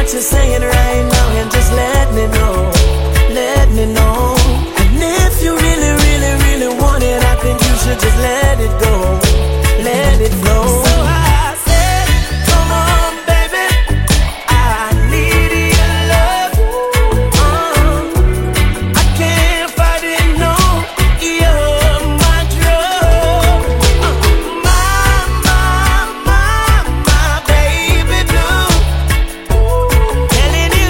what you're saying right now and just let me know. Let me know. And if you really, really, really want it, I think you should just let it go. Let it flow. So I said, come on, baby. I need your love. I can't fight it, no. You're my drug. My baby blue. Telling you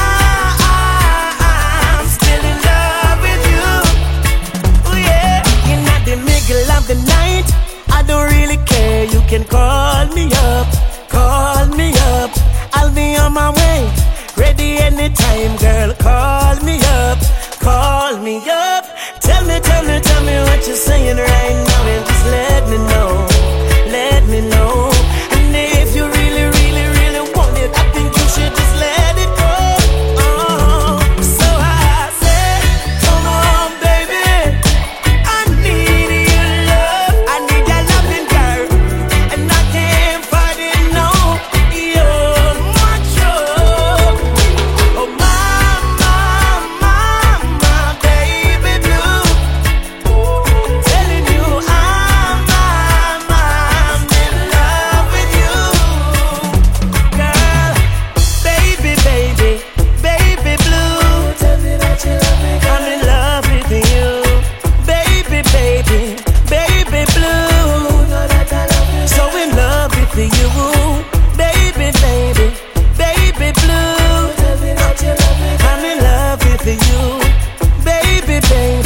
I'm still in love with you. Oh yeah. You're not the middle of the night. I don't really care. You can call me up. Call me up. I'll be on my way. Ready anytime, girl. Call me up. Call me up. Tell me what you're saying right now and just let me know. Let me know. And if you really, really, really want it, I think you should just let it go. So I said, come on, baby. I need your love. I need your loving, girl. And I can't fight it, no. You're my drug. Oh, my baby blue. Telling you I'm in love with you. Girl, baby, baby, baby blue. Tell me that you love me, girl. I'm in love with you. Baby, baby, baby blue. Know that I love you. So in love with you. Baby, baby, baby blue. Tell me that you love me, girl. I'm in love with you. Baby, baby.